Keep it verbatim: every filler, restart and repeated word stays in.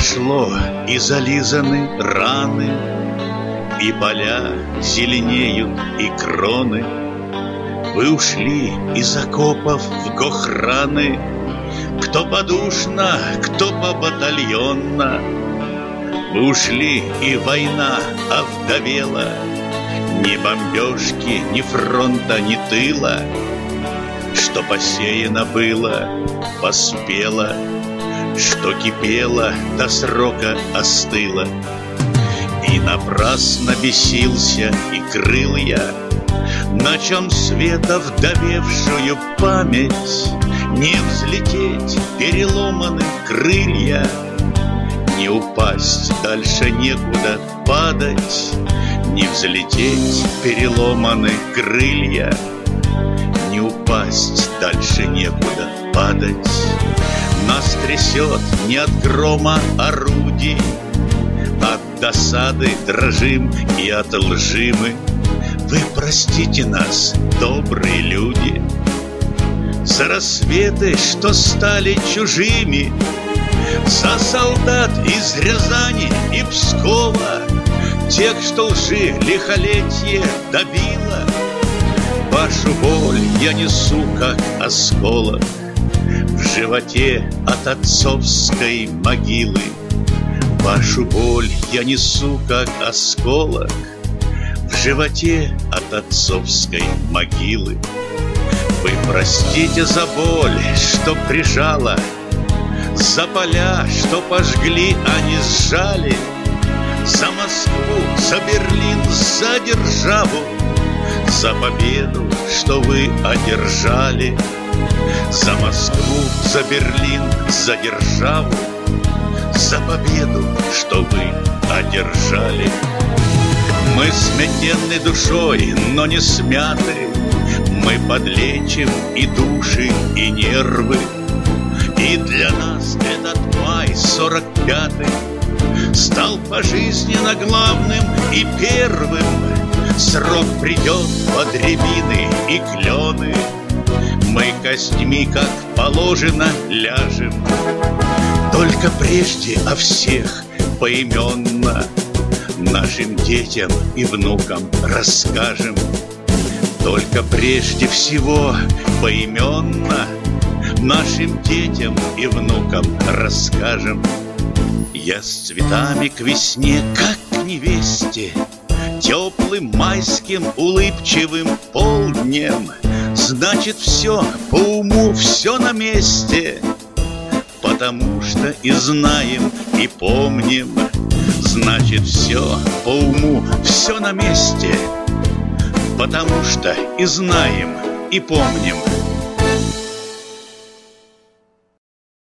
прошло, и зализаны раны, и поля зеленеют, и кроны. Вы ушли из окопов в Гохраны, кто подушно, кто по-батальонно. Вы ушли, и война овдовела, ни бомбежки, ни фронта, ни тыла. Что посеяно было, поспело, что кипело, до срока остыло. И напрасно бесился и крыл я, на чем света вдовевшую память. Не взлететь, переломаны крылья, не упасть, дальше некуда падать. Не взлететь, переломаны крылья, не упасть, дальше некуда падать. Нас трясет не от грома орудий, от досады дрожим и от лжи мы. Вы простите нас, добрые люди, за рассветы, что стали чужими, за солдат из Рязани и Пскова, тех, что лжи лихолетие добило. Вашу боль я несу, как осколок, в животе от отцовской могилы. Вашу боль я несу, как осколок, в животе от отцовской могилы. Вы простите за боль, что прижала, за поля, что пожгли, а не сжали, за Москву, за Берлин, за державу, за победу, что вы одержали. За Москву, за Берлин, за державу, за победу, что вы одержали. Мы смятенны душой, но не смяты, мы подлечим и души, и нервы. И для нас этот май сорок пятый стал пожизненно главным и первым. Срок придет под рябины и клены, мы костьми, как положено, ляжем. Только прежде о всех поименно нашим детям и внукам расскажем. Только прежде всего поименно нашим детям и внукам расскажем. Я с цветами к весне, как к невесте, теплым майским улыбчивым полднем. Значит, все по уму, все на месте, потому что и знаем, и помним. Значит, все по уму, все на месте, потому что и знаем, и помним.